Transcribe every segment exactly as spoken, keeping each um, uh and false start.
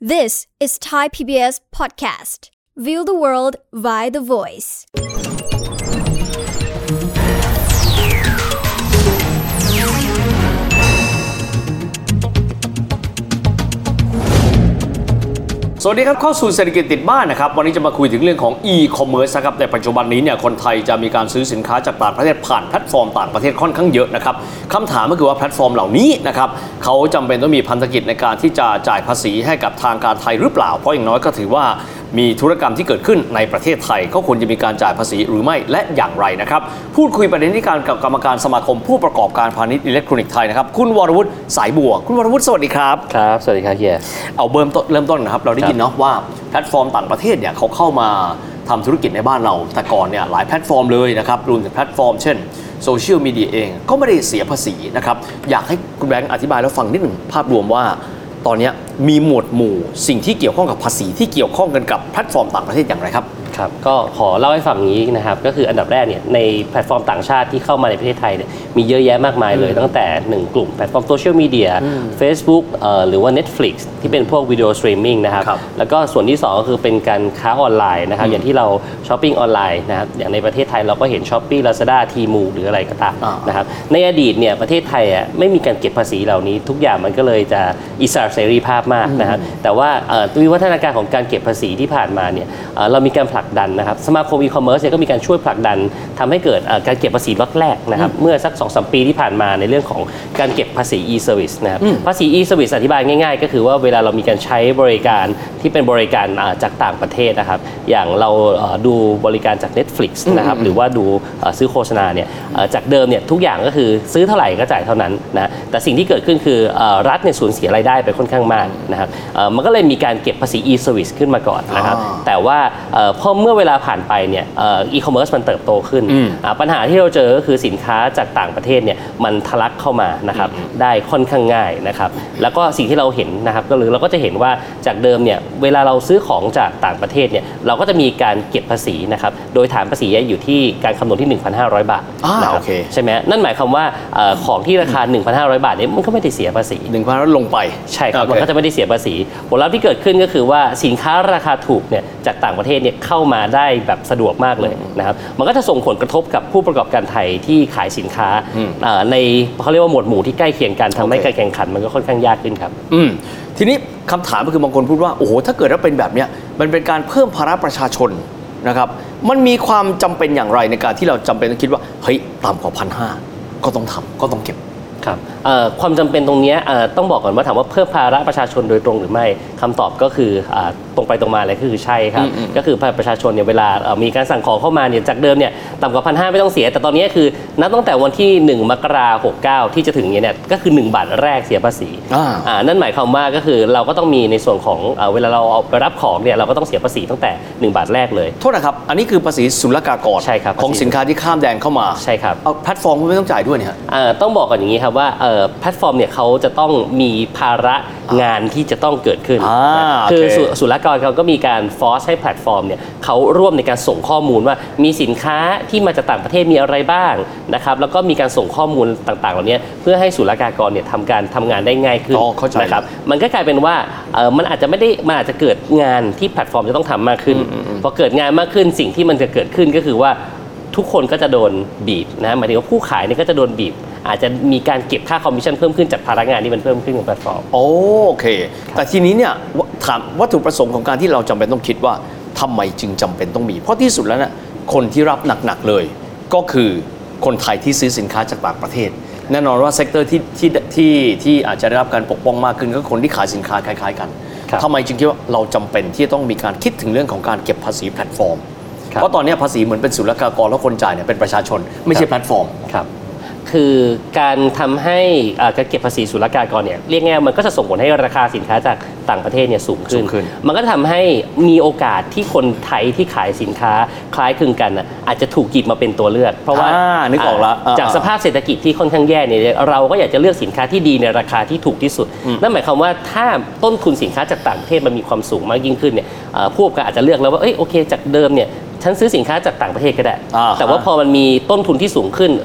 This is Thai พี บี เอส podcast. View the world via the voice. สวัสดีครับเข้าสู่เศรษฐกิจติดบ้านนะครับวันนี้จะมาคุยถึงเรื่องของ e-commerce นะครับในปัจจุบันนี้เนี่ยคนไทยจะมีการซื้อสินค้าจากต่างประเทศผ่านแพลตฟอร์มต่างประเทศค่อนข้างเยอะนะครับคำถามก็คือว่าแพลตฟอร์มเหล่านี้นะครับเขาจำเป็นต้องมีพันธกิจในการที่จะจ่ายภาษีให้กับทางการไทยหรือเปล่าเพราะอย่างน้อยก็ถือว่ามีธุรกรรมที่เกิดขึ้นในประเทศไทยก็ควรจะมีการจ่ายภาษีหรือไม่และอย่างไรนะครับพูดคุยประเด็นนี้กันกับกรรมการสมาคมผู้ประกอบการพาณิชย์อิเล็กทรอนิกส์ไทยนะครับคุณวรวุฒิสายบัวคุณวรวุฒิสวัสดีครับครับสวัสดีครับเฮียเอาเริ่มต้นเริ่มต้นนะครับเราได้ยินเนาะว่าแพลตฟอร์มต่างประเทศเนี่ยเขาเข้ามาทำธุรกิจในบ้านเราแต่ก่อนเนี่ยหลายแพลตฟอร์มเลยนะครับรวมถึงแพลตฟอร์มเช่นโซเชียลมีเดียเองก็ไม่ได้เสียภาษีนะครับอยากให้คุณแบงค์อธิบายแล้วฟังนิดหนึ่งภาพรวมว่าตอนนี้มีหมวดหมู่สิ่งที่เกี่ยวข้องกับภาษีที่เกี่ยวข้องกันกับแพลตฟอร์มต่างประเทศอย่างไรครับครับก็ขอเล่าให้ฟังนี้นะครับก็คืออันดับแรกเนี่ยในแพลตฟอร์มต่างชาติที่เข้ามาในประเทศไทยเนี่ยมีเยอะแยะมากมายเลยตั้งแต่หนึ่งกลุ่มแพลตฟอร์มโซเชียลมีเดีย Facebook เอ่อหรือว่า Netflix ที่เป็นพวกวิดีโอสตรีมมิ่งนะครับแล้วก็ส่วนที่สองก็คือเป็นการค้าออนไลน์นะครับอย่างที่เราช้อปปิ้งออนไลน์นะครับอย่างในประเทศไทยเราก็เห็น Shopee Lazada Temu หรืออะไรก็ตามนะครับในอดีตเนี่ยประเทศไทยอ่ะไม่มีการเก็บภาษีเหล่านี้ทุกอย่างมันก็เลยจะอิสระเสรีภาพมากนะครับแต่ว่าวิวัฒนาการของการเก็บภาษีที่ผ่านมาเนี่ยเรามีการผลักดันนะครับสมาคมอีคอมเมิร์ซเนี่ยก็มีการช่วยผลักดันทำให้เกิดการเก็บภาษีล็อตแรกนะครับเมื่อสัก สองถึงสาม ปีที่ผ่านมาในเรื่องของการเก็บภาษี e-service นะครับภาษี e-service อธิบายง่ายๆก็คือว่าเวลาเรามีการใช้บริการที่เป็นบริการจากต่างประเทศนะครับอย่างเราดูบริการจาก Netflix นะครับหรือว่าดูซื้อโฆษณาเนี่ยจากเดิมเนี่ยทุกอย่างก็คือซื้อเท่าไหร่ก็จ่ายเท่านั้นนะแต่สิ่งที่เกิดขึ้นคือรัฐเนี่ยสูญเสียรายได้ไปค่อนข้างมากนะครับมันก็เลยมีการเก็บภาษี e-service ขึ้นมาก่อนนะครับแต่ว่าพอเมื่อเวลาผ่านไปเนี่ยอีคอมเมิร์ซมันเติบโตขึ้นปัญหาที่เราเจอก็คือสินค้าจากต่างประเทศเนี่ยมันทะลักเข้ามานะครับได้ค่อนข้างง่ายนะครับแล้วก็สิ่งที่เราเห็นนะครับก็คือเราก็จะเห็นว่าจากเดิมเนี่ยเวลาเราซื้อของจากต่างประเทศเนี่ยเราก็จะมีการเก็บภาษีนะครับโดยฐานภาษีอยู่ที่การคำนวณที่ หนึ่งพันห้าร้อย บาทนะครับใช่ไหมนั่นหมายความว่าของที่ราคา หนึ่งพันห้าร้อย บาทเนี่ยมันก็ไม่ได้เสียภาษีหนึ่งพันห้าร้อย ลงไปใช่ครับมันก็จะไม่ได้เสียภาษีผลลัพธ์ที่เกิดขึ้นก็คือว่าสินค้าราคาถูกเนี่ยจากต่างประเทศเนี่ยเข้ามาได้แบบสะดวกมากเลยนะครับมันก็จะส่งผลกระทบกับผู้ประกอบการไทยที่ขายสินค้าในเขาเรียกว่าหมวดหมู่ที่ใกล้เคียงกันทำให้การแข่งขันมันก็ค่อนข้างยากขึ้นครับอืมทีนี้คำถามก็คือบางคนพูดว่าโอ้โหถ้าเกิดว่าเป็นแบบนี้มันเป็นการเพิ่มภาระประชาชนนะครับมันมีความจำเป็นอย่างไรในการที่เราจำเป็นต้องคิดว่าเฮ้ยต่ำกว่าพันห้าก็ต้องทำก็ต้องเก็บครับความจำเป็นตรงนี้ต้องบอกก่อนว่าถามว่าเพิ่มภาระประชาชนโดยตรงหรือไม่คำตอบก็คือตรงไปตรงมาเลยคือใช่ครับก็คือประชาชนเนี่ยเวลามีการสั่งของเข้ามาเนี่ยจากเดิมเนี่ยต่ำกว่าพันห้าไม่ต้องเสียแต่ตอนนี้คือนับตั้งแต่วันที่หนึ่งมกราคมหกสิบเก้าที่จะถึงเนี่ยก็คือหนึ่งบาทแรกเสียภาษีนั่นหมายความว่าก็คือเราก็ต้องมีในส่วนของเวลาเราเอาไปรับของเนี่ยเราก็ต้องเสียภาษีตั้งแต่หนึ่งบาทแรกเลยโทษนะครับอันนี้คือภาษีศุลกากรของสินค้าที่ข้ามแดนเข้ามาใช่ครับเอาแพลตฟอร์มไม่ต้องจ่ายด้วยเนี่ยต้องบอกก่อนอย่างนี้ครับว่าแพลตฟอร์มเนี่ยเขาจะต้องมีภาระงานที่จะต้องเกิดขึ้นคือศุลกากรเขาก็มีการฟอร์สให้แพลตฟอร์มเนี่ยเขาร่วมในการส่งข้อมูลว่ามีสินค้าที่มาจากต่างประเทศมีอะไรบ้างนะครับแล้วก็มีการส่งข้อมูลต่างๆเหล่านี้เพื่อให้ศุลกากรเนี่ยทำการทำงานได้ง่ายขึ้นนะครับมันก็กลายเป็นว่ามันอาจจะไม่ได้มันอาจจะเกิดงานที่แพลตฟอร์มจะต้องทำมากขึ้นพอเกิดงานมากขึ้นสิ่งที่มันจะเกิดขึ้นก็คือว่าทุกคนก็จะโดนบีบนะหมายถึงว่าผู้ขายเนี่ยก็จะโดนบีบอาจจะมีการเก็บค่าคอมมิชชั่นเพิ่มขึ้นจากภาระงานที่มันเพิ่มขึ้นของแพลตฟอร์มโอเคแต่ทีนี้เนี่ยถามวัตถุประสงค์ของการที่เราจำเป็นต้องคิดว่าทำไมจึงจำเป็นต้องมีเพราะที่สุดแล้วนะคนที่รับหนักๆเลยก็คือคนไทยที่ซื้อสินค้าจากต่างประเทศแน่นอนว่าเซกเตอร์ที่ที่ที่ที่อาจจะได้รับการปกป้องมากขึ้นก็คนที่ขายสินค้าคล้ายๆกันทำไมจึงคิดว่าเราจำเป็นที่ต้องมีการคิดถึงเรื่องของการเก็บภาษีแพลตฟอร์มเพราะตอนนี้ภาษีเหมือนเป็นศุลกากรแล้วคนจ่ายเนี่ยเป็นประชาชนไม่ใช่แพลตฟอร์มครับคือการทำให้การเก็บภาษีศุลกากรเนี่ยเรียกง่ายมันก็จะส่งผลให้ราคาสินค้าจากต่างประเทศเนี่ยสูงขึ้นมันก็ทำให้มีโอกาสที่คนไทยที่ขายสินค้าคล้ายคลึงกันอาจจะถูกหยิบมาเป็นตัวเลือกเพราะว่านึกออกแล้วจากสภาพเศรษฐกิจที่ค่อนข้างแย่เนี่ยเราก็อยากจะเลือกสินค้าที่ดีในราคาที่ถูกที่สุดนั่นหมายความว่าถ้าต้นทุนสินค้าจากต่างประเทศมันมีความสูงมากยิ่งขึ้นเนี่ยผู้ประกอบการอาจจะเลือกแล้วว่าเอ้ยโอเคจากเดิมเนี่ยฉันซื้อสินค้าจากต่างประเทศก็ได้แต่ว่าพอมันมีต้นทุนที่สูงขึ้น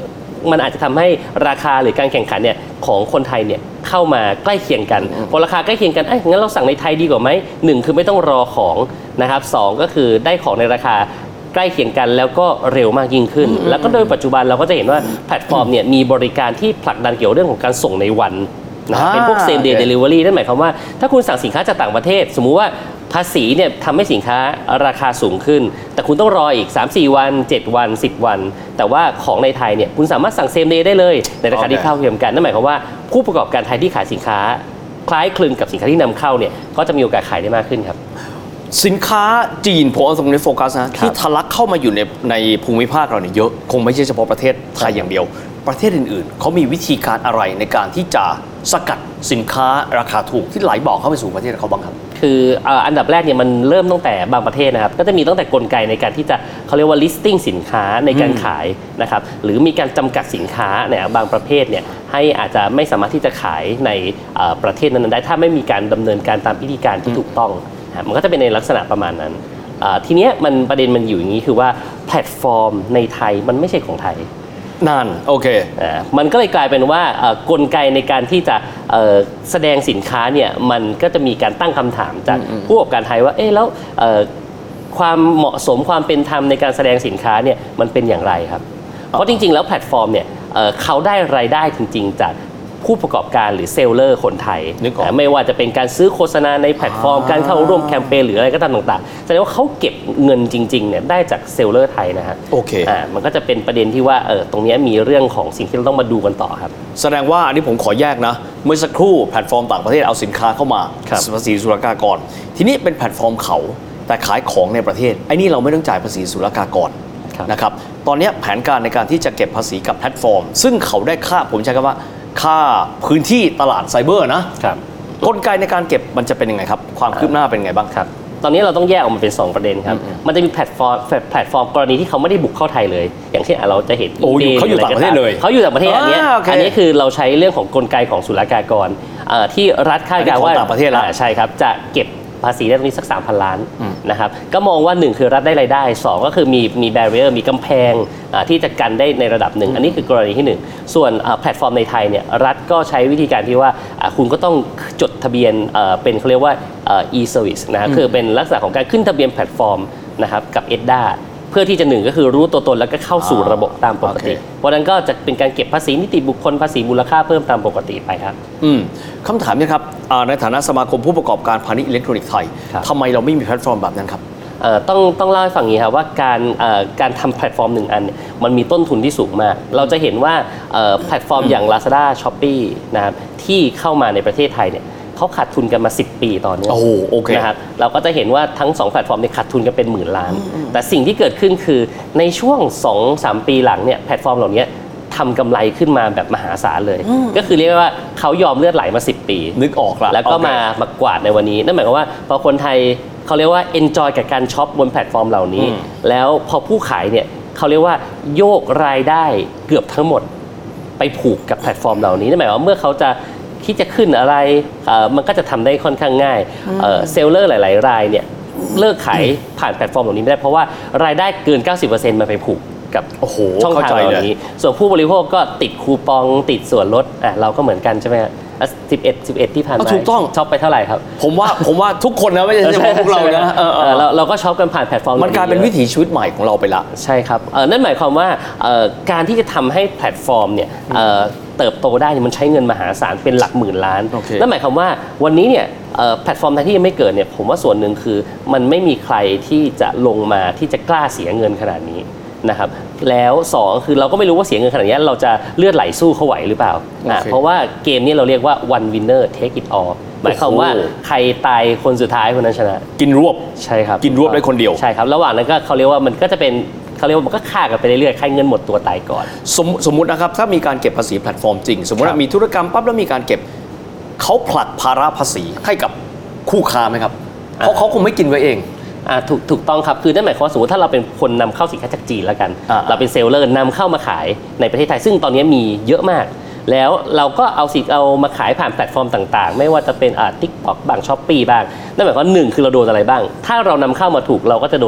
มันอาจจะทำให้ราคาหรือการแข่งขันเนี่ยของคนไทยเนี่ยเข้ามาใกล้เคียงกันพอราคาใกล้เคียงกันเอ้ยงั้นเราสั่งในไทยดีกว่าไหมหนึ่งคือไม่ต้องรอของนะครับสองก็คือได้ของในราคาใกล้เคียงกันแล้วก็เร็วมากยิ่งขึ้นแล้วก็โดยปัจจุบันเราก็จะเห็นว่าแพลตฟอร์มเนี่ยมีบริการที่ผลักดันเกี่ยวเรื่องของการส่งในวันนะเป็นพวก same day delivery นั่นหมายความว่าถ้าคุณสั่งสินค้าจากต่างประเทศสมมุติว่าภาษีเนี่ยทำให้สินค้าราคาสูงขึ้นแต่คุณต้องรออีก สามสี่ วันเจ็ดวันสิบวันแต่ว่าของในไทยเนี่ยคุณสามารถสั่ง same day ได้เลยในราคาที่เท่าเทียมกันนั่นหมายความว่าผู้ประกอบการไทยที่ขายสินค้าคล้ายคลึงกับสินค้าที่นำเข้าเนี่ยก็จะมีโอกาสขายได้มากขึ้นครับสินค้าจีนผมเอาตรงนี้โฟกัสนะที่ทะลักเข้ามาอยู่ในในภูมิภาคเราเนี่ยเยอะคงไม่ใช่เฉพาะประเทศไทยอย่างเดียวประเทศอื่นๆเขามีวิธีการอะไรในการที่จะสกัดสินค้าราคาถูกที่ไหลบอกเข้าไปสู่ประเทศเขาบ้างครับคืออันดับแรกเนี่ยมันเริ่มตั้งแต่บางประเทศนะครับก็จะมีตั้งแต่กลไกในการที่จะเขาเรียกว่า listing สินค้าในการขายนะครับหรือมีการจำกัดสินค้าเนี่ยบางประเภทเนี่ยให้อาจจะไม่สามารถที่จะขายในประเทศนั้นได้ถ้าไม่มีการดำเนินการตามพิธีการที่ถูกต้องมันก็จะเป็นในลักษณะประมาณนั้นทีเนี้ยมันประเด็นมันอยู่อย่างนี้คือว่าแพลตฟอร์มในไทยมันไม่ใช่ของไทยนั่นโอเคอ่ามันก็เลยกลายเป็นว่ากลไกในการที่จะแสดงสินค้าเนี่ยมันก็จะมีการตั้งคำถามจากผู้ประกอบการไทยว่าเอ๊ะแล้วความเหมาะสมความเป็นธรรมในการแสดงสินค้าเนี่ยมันเป็นอย่างไรครับเพราะจริงๆแล้วแพลตฟอร์มเนี่ยเขาได้รายได้จริงๆจากผู้ประกอบการหรือเซลเลอร์คนไทยไม่ว่าจะเป็นการซื้อโฆษณาในแพลตฟอร์มการเข้าร่วมแคมเปญหรืออะไรก็ตามต่างๆแสดงว่าเขาเก็บเงินจริงๆเนี่ยได้จากเซลเลอร์ไทยนะฮะโอเคอ่ามันก็จะเป็นประเด็นที่ว่าเออตรงนี้มีเรื่องของสิ่งที่เราต้องมาดูกันต่อครับแสดงว่าอันนี้ผมขอแยกนะเมื่อสักครู่แพลตฟอร์มต่างประเทศเอาสินค้าเข้ามาภาษีศุลกากรทีนี้เป็นแพลตฟอร์มเขาแต่ขายของในประเทศไอ้นี่เราไม่ต้องจ่ายภาษีศุลกากรนะครับตอนนี้แผนการในการที่จะเก็บภาษีกับแพลตฟอร์มซึ่งเขาได้ค่าผมใช้คำว่าค่าพื้นที่ตลาดไซเบอร์นะครับกลไกในการเก็บมันจะเป็นยังไงครับความคืบหน้าเป็นไงบ้างครับตอนนี้เราต้องแยกออกมาเป็นสองประเด็นครับมันจะมีแพลตฟอร์มแพลตฟอร์มกรณีที่เขาไม่ได้บุกเข้าไทยเลยอย่างเช่นเราจะเห็น eBay เขาอยู่ต่างประเทศเลยเขาอยู่ต่างประเทศอันนี้อันนี้คือเราใช้เรื่องของกลไกของศุลกากรที่รัฐคาดการณ์ว่าต่างประเทศแล้วใช่ครับจะเก็บภาษีได้ตรงนี้สัก สามพัน ล้านนะครับก็มองว่าหนึ่งคือรัฐได้รายได้สองก็คือมีมีแบเรียร์มีกำแพงที่จะกันได้ในระดับหนึ่งอันนี้คือกรณีที่หนึ่งส่วนแพลตฟอร์มในไทยเนี่ยรัฐก็ใช้วิธีการที่ว่าคุณก็ต้องจดทะเบียนเป็นเขาเรียกว่า e-service นะคือเป็นลักษณะของการขึ้นทะเบียนแพลตฟอร์มนะครับกับ เอ ดี เอ เพื่อที่จะหนึ่งก็คือรู้ตัวตนแล้วก็เข้าสู่ระบบตามปกติเพราะนั้นก็จะเป็นการเก็บภาษีนิติบุคคลภาษีมูลค่าเพิ่มตามปกติไปครับอืมคำถามนี้ครับในฐานะสมาคมผู้ประกอบการพาณิชย์อิเล็กทรอนิกส์ไทยทำไมเราไม่มีแพลตฟอร์มแบบนั้นครับต้องต้องเล่าให้ฟังอย่างนี้ครับว่าการการทำแพลตฟอร์มหนึ่งอันเนี่ยมันมีต้นทุนที่สูงมากเราจะเห็นว่าแพลตฟอร์มอย่าง Lazada Shopee นะครับที่เข้ามาในประเทศไทยเนี่ยเขาขาดทุนกันมาสิบปีตอนนี้นะครับเราก็จะเห็นว่าทั้งสองแพลตฟอร์มเนี่ยขาดทุนกันเป็นหมื่นล้านแต่สิ่งที่เกิดขึ้นคือในช่วง สองถึงสาม ปีหลังเนี่ยแพลตฟอร์มเหล่านี้ทำกำไรขึ้นมาแบบมหาศาลเลยก็คือเรียกว่าเขายอมเลือดไหลมาสิบปีนึกออกละแล้วก็มามากวาดในวันนี้นั่นหมายความว่าพอคนไทยเขาเรียกว่า enjoy กับการช็อปบนแพลตฟอร์มเหล่านี้แล้วพอผู้ขายเนี่ยเขาเรียกว่าโยกรายได้เกือบทั้งหมดไปผูกกับแพลตฟอร์มเหล่านี้นั่นหมายความว่าเมื่อเขาจะที่จะขึ้นอะไรมันก็จะทำได้ค่อนข้างง่ายเซลเลอร์หลายๆรายเนี่ยเลิกขายผ่านแพลตฟอร์มเหล่านี้ไม่ได้เพราะว่ารายได้เกิน เก้าสิบเปอร์เซ็นต์ มาไปผูกกับช่องทางเหล่านี้ส่วนผู้บริโภคก็ติดคูปองติดส่วนลดอ่ะเราก็เหมือนกันใช่ไหมครับสิบเอ็ด สิบเอ็ดที่ผ่านมาถูกต้องช็อปไปเท่าไหร่ครับผมว่าผมว่าทุกคนนะไม่ใช่เฉพาะพวกเรานะเราเราก็ช็อปกันผ่านแพลตฟอร์มมันกลายเป็นวิถีชีวิตใหม่ของเราไปละใช่ครับนั่นหมายความว่าการที่จะทำให้แพลตฟอร์มเนี่ยเติบโตได้มันใช้เงินมหาศาลเป็นหลักหมื่นล้านนั่นหมายความว่าวันนี้เนี่ยแพลตฟอร์มไทยที่ยังไม่เกิดเนี่ยผมว่าส่วนหนึ่งคือมันไม่มีใครที่จะลงมาที่จะกล้าเสียเงินขนาดนี้นะครับแล้วสองคือเราก็ไม่รู้ว่าเสียเงินขนาดนี้เราจะเลือดไหลสู้เขาไหวหรือเปล่า okay. เพราะว่าเกมนี้เราเรียกว่า one winner take it all หมายความว่าใครตายคนสุดท้ายคนนั้นชนะกินรวบใช่ครับกินรวบได้คนเดียวใช่ครับระหว่างนั้นก็เขาเรียกว่ามันก็จะเป็นเขาเรียกว่ามันก็ฆ่ากันไปเรื่อยๆใครเงินหมดตัวตายก่อนสมสมมุตินะครับถ้ามีการเก็บภาษีแพลตฟอร์มจริงสมมติว่ามีธุรกรรมปั๊บแล้วมีการเก็บเขาผลักภาระภาษีให้กับคู่ค้าไหมครับเพราะเขาคงไม่กินไว้เองถูกถูกต้องครับคือนั่นหมายความว่าสมมติถ้าเราเป็นคนนำเข้าสินค้าจากจีนแล้วกันเราเป็นเซลเลอร์นำเข้ามาขายในประเทศไทยซึ่งตอนนี้มีเยอะมากแล้วเราก็เอาสิเอามาขายผ่านแพลตฟอร์มต่างๆไม่ว่าจะเป็นอ่า TikTok บ้าง Shopee บ้างนั่นหมายความว่าหนึ่งคือเราโดนอะไรบ้างถ้าเรานำเข้ามาถูกเราก็จะโดน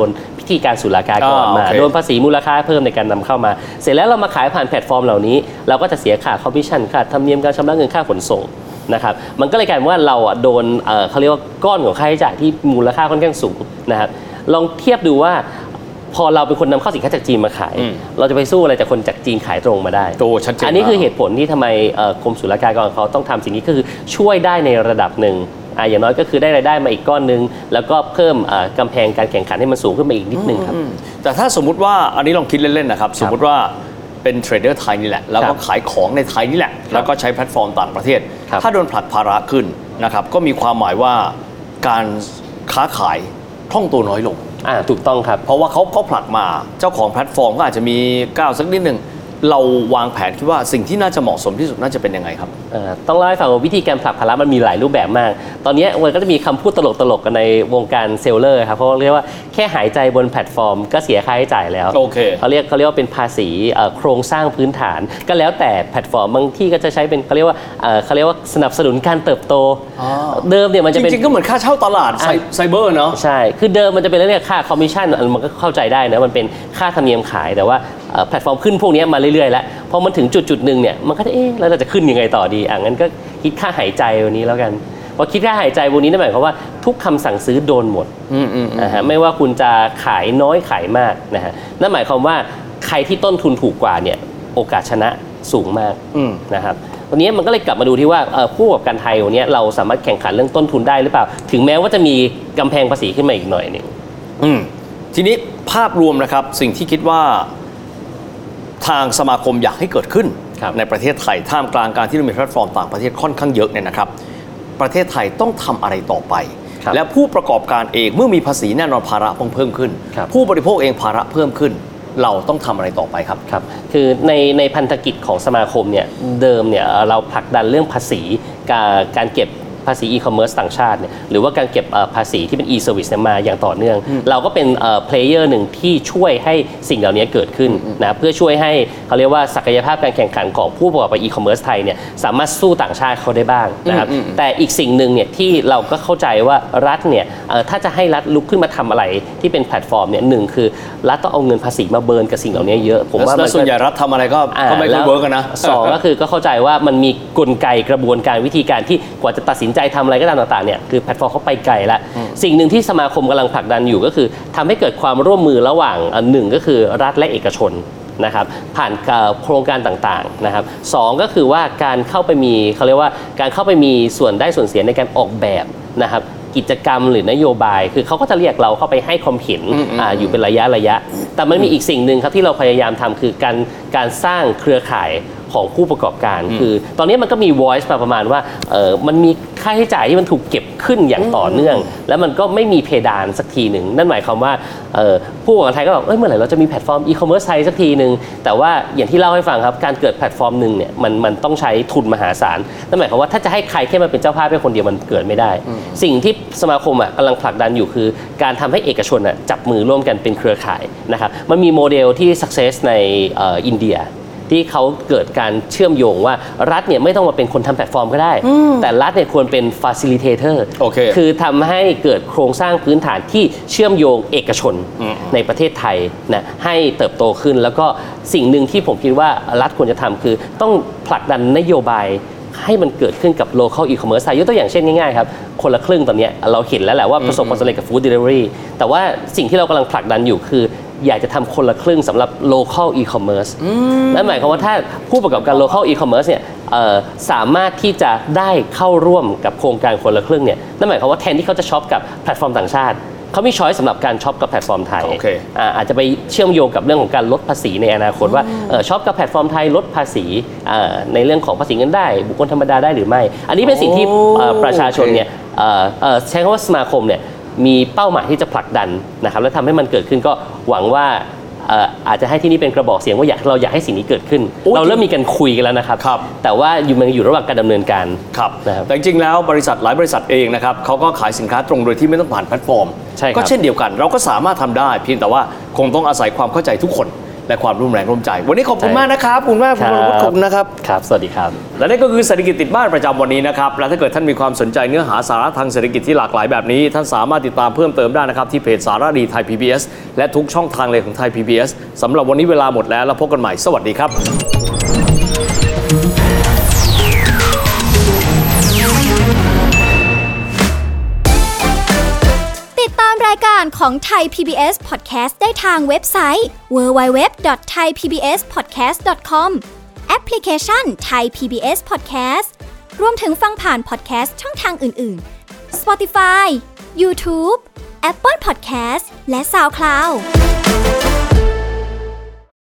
ธีการศุลกากรมาโดนภาษีมูลค่าเพิ่มในการนำเข้ามาเสร็จแล้วเรามาขายผ่านแพลตฟอร์มเหล่านี้เราก็จะเสียค่าคอมมิชชั่นค่าธรรมเนียมการชำระเงินค่าขนส่งนะครับมันก็เลยกลายเป็นว่าเราอ่ะโดนเอ่อเขาเรียกว่าก้อนของค่าใช้จ่ายที่มูลค่าค่อนข้างสูงนะครับลองเทียบดูว่าพอเราเป็นคนนำเข้าสินค้าจากจีนมาขายเราจะไปสู้อะไรจากคนจากจีนขายตรงมาได้โตชัดเจนอันนี้คือเหตุผลที่ทำไมกรมศุลกากรเขาต้องทำสิ่งนี้ก็คือช่วยได้ในระดับหนึ่งอ่าอย่างน้อยก็คือได้รายได้มาอีกก้อนนึงแล้วก็เพิ่มกำแพงการแข่งขันให้มันสูงขึ้นมาอีกนิดนึงครับแต่ถ้าสมมุติว่าอันนี้ลองคิดเล่นๆนะครับสมมุติว่าเป็นเทรดเดอร์ไทยนี่แหละแล้วก็ขายของในไทยนี่แหละแล้วก็ใช้แพลตฟอร์มต่างประเทศถ้าโดนผลักภาระขึ้นนะครับก็มีความหมายว่าการค้าขายคล่องตัวน้อยลงอ่าถูกต้องครับเพราะว่าเขาเขาผลักมาเจ้าของแพลตฟอร์มก็อาจจะมีก้าวสักนิดหนึ่งเราวางแผนคิดว่าสิ่งที่น่าจะเหมาะสมที่สุดน่าจะเป็นยังไงครับต้องเล่าให้ฟังว่าวิธีการผลักภาระมันมีหลายรูปแบบมากตอนนี้มันก็จะมีคำพูดตลกๆกันในวงการเซลเลอร์ครับเพราะเรียกว่าแค่หายใจบนแพลตฟอร์มก็เสียค่าใช้จ่ายแล้วโอเคเขาเรียกเขาเรียกว่าเป็นภาษีโครงสร้างพื้นฐานก็แล้วแต่แพลตฟอร์มบางที่ก็จะใช้เป็นเขาเรียกว่าเขาเรียกว่าสนับสนุนการเติบโตเดิมเนี่ยมันจะเป็นจริงๆก็เหมือนค่าเช่าตลาดไซเบอร์เนาะใช่คือเดิมมันจะเป็นเรื่องค่าคอมมิชชั่นมันก็เข้าใจได้นะมันเป็นค่าธรรมเนียมขายแต่ว่าแพลตฟอร์มขึ้นพวกนี้มาเรื่อยๆแล้วพอมันถึงจุดจุดหนึ่งเนี่ยมันก็จะเอ๊ะแล้วเราจะขึ้นยังไงต่อดีอ่ะงั้นก็คิดค่าหายใจวันนี้แล้วกันพอคิดค่าหายใจวันนี้นั่นหมายความว่าทุกคำสั่งซื้อโดนหมดนะฮะไม่ว่าคุณจะขายน้อยขายมากนะฮะนั่นหมายความว่าใครที่ต้นทุนถูกกว่าเนี่ยโอกาสชนะสูงมากนะครับวันนี้มันก็เลยกลับมาดูที่ว่าผู้ประกอบการไทยวันนี้เราสามารถแข่งขันเรื่องต้นทุนได้หรือเปล่าถึงแม้ว่าจะมีกำแพงภาษีขึ้นมาอีกหน่อยนึงทีนี้ภาพรวมนะครับสิ่งที่คิดว่าทางสมาคมอยากให้เกิดขึ้นในประเทศไทยท่ามกลางการที่เรามีแพลตฟอร์มต่างประเทศค่อนข้างเยอะเนี่ยนะครับประเทศไทยต้องทำอะไรต่อไปและผู้ประกอบการเองเมื่อมีภาษีแน่นอนภาระต้องเพิ่มขึ้นผู้บริโภคเองภาระเพิ่มขึ้นเราต้องทำอะไรต่อไปครับครับคือในในพันธกิจของสมาคมเนี่ยเดิมเนี่ยเราผลักดันเรื่องภาษีการการเก็บภาษีอีคอมเมิร์ซต่างชาติเนี่ยหรือว่าการเก็บภาษีที่เป็น e-service มาอย่างต่อเนื่องเราก็เป็นเพลเยอร์หนึ่งที่ช่วยให้สิ่งเหล่านี้เกิดขึ้นนะเพื่อช่วยให้เขาเรียกว่าศักยภาพการแข่งขันของผู้ประกอบการอีคอมเมิร์ซไทยเนี่ยสามารถสู้ต่างชาติเขาได้บ้างนะครับแต่อีกสิ่งหนึ่งเนี่ยที่เราก็เข้าใจว่ารัฐเนี่ยถ้าจะให้รัฐลุกขึ้นมาทำอะไรที่เป็นแพลตฟอร์มเนี่ยหนึ่งคือรัฐต้องเอาเงินภาษีมาเบิร์นกับสิ่งเหล่านี้เยอะผมว่าส่วนใหญ่รัฐทำอะไรก็ไม่ค่อยเวิร์กนะสองก็คือก็เข้าใจว่ามันมีกลไกกระบวนการวิธีการที่กว่าจะตัดสินใจทำอะไรก็ตามต่างๆเนี่ยคือแพลตฟอร์มเขาไปไกลแล้วสิ่งหนึ่งที่สมาคมกำลังผลักดันอยู่ก็คือทำให้เกิดความร่วมมือระหว่างหนึ่งก็คือรัฐและเอกชนนะครับผ่านโครงการต่างๆนะครับสองก็คือว่าการเข้าไปมีเขาเรียกว่าการเข้าไปมีส่วนได้ส่วนเสียในการออกแบบนะครับกิจกรรมหรือนโยบายคือเขาก็จะเรียกเราเข้าไปให้ความเห็น อ, อ, อยู่เป็นระยะระยะแต่มันมีอีกสิ่งหนึ่งครับที่เราพยายามทำคือการการสร้างเครือข่ายของผู้ประกอบการคือตอนนี้มันก็มี voice มาประมาณว่าเออมันมีค่าใช้จ่ายที่มันถูกเก็บขึ้นอย่างต่อเนื่องแล้วมันก็ไม่มีเพดานสักทีหนึ่งนั่นหมายความว่าเออผู้ประกอบการไทยก็บอกเอ้ยเมื่อไหร่เราจะมีแพลตฟอร์มอีคอมเมิร์ซไทยสักทีหนึ่งแต่ว่าอย่างที่เล่าให้ฟังครับการเกิดแพลตฟอร์มหนึ่งเนี่ยมันมันต้องใช้ทุนมหาศาลนั่นหมายความว่าถ้าจะให้ใครแค่มาเป็นเจ้าภาพแค่คนเดียวมันเกิดไม่ได้สิ่งที่สมาคมอ่ะกำลังผลักดันอยู่คือการทำให้เอกชนอ่ะจับมือร่วมกันเป็นเครือข่ายนะครับมันมีโมเดลที่ success ในอินเดียที่เขาเกิดการเชื่อมโยงว่ารัฐเนี่ยไม่ต้องมาเป็นคนทำแพลตฟอร์มก็ได้แต่รัฐเนี่ยควรเป็น facilitator คือทำให้เกิดโครงสร้างพื้นฐานที่เชื่อมโยงเอกชนในประเทศไทยนะให้เติบโตขึ้นแล้วก็สิ่งหนึ่งที่ผมคิดว่ารัฐควรจะทำคือต้องผลักดันนโยบายให้มันเกิดขึ้นกับ local e-commerce ยกตัวอย่างเช่นง่ายๆครับคนละครึ่งตอนนี้เราเห็นแล้วแหละว่าประสบความสำเร็จกับ food delivery แต่ว่าสิ่งที่เรากำลังผลักดันอยู่คืออยากจะทำคนละครึ่งสำหรับ local e-commerce นั่นหมายความว่าถ้าผู้ประกอบการ local e-commerce เนี่ยสามารถที่จะได้เข้าร่วมกับโครงการคนละครึ่งเนี่ยนั่นหมายความว่าแทนที่เขาจะช็อปกับแพลตฟอร์มต่างชาติเขามีช้อยสำหรับการช็อปกับแพลตฟอร์มไทย okay. อาจจะไปเชื่อมโยงกับเรื่องของการลดภาษีในอนาคตว่าช็อปกับแพลตฟอร์มไทยลดภาษีในเรื่องของภาษีเงินได้บุคคลธรรมดาได้หรือไม่อันนี้เป็นสิ่งที่ประชาชนเนี่ยใช้คำว่าสมาคมเนี่ยมีเป้าหมายที่จะผลักดันนะครับและทำให้มันเกิดขึ้นก็หวังว่าอาจจะให้ที่นี่เป็นกระบอกเสียงว่าอยากเราอยากให้สิ่งนี้เกิดขึ้นเราเริ่มมีการคุยกันแล้วนะครับแต่ว่าอยู่มันอยู่ระหว่างการดำเนินการครับแต่จริงๆแล้วบริษัทหลายบริษัทเองนะครับเขาก็ขายสินค้าตรงโดยที่ไม่ต้องผ่านแพลตฟอร์มก็เช่นเดียวกันเราก็สามารถทำได้เพียงแต่ว่าคงต้องอาศัยความเข้าใจทุกคนและความร่วมแรงร่วมใจวันนี้ขอบคุณมากนะครับขอบคุณมากคุณวรวุฒิขอบคุณนะครับครับสวัสดีครับและนี่ก็คือเศรษฐกิจติดบ้านประจำวันนี้นะครับและถ้าเกิดท่านมีความสนใจเนื้อหาสาระทางเศรษฐกิจที่หลากหลายแบบนี้ท่านสามารถติดตามเพิ่มเติมได้นะครับที่เพจสารดีไทย พี บี เอส และทุกช่องทางเลยของไทย พี บี เอส สำหรับวันนี้เวลาหมดแล้วแล้วพบกันใหม่สวัสดีครับติดตามรายการของไทย พี บี เอส Podcast ได้ทางเว็บไซต์ ดับเบิลยู ดับเบิลยู ดับเบิลยู ดอท ไทย พี บี เอส พอดแคสต์ ดอท คอม แอปพลิเคชัน Thai พี บี เอส Podcast รวมถึงฟังผ่าน podcast ช่องทางอื่น ๆ Spotify YouTube Apple Podcast และ SoundCloud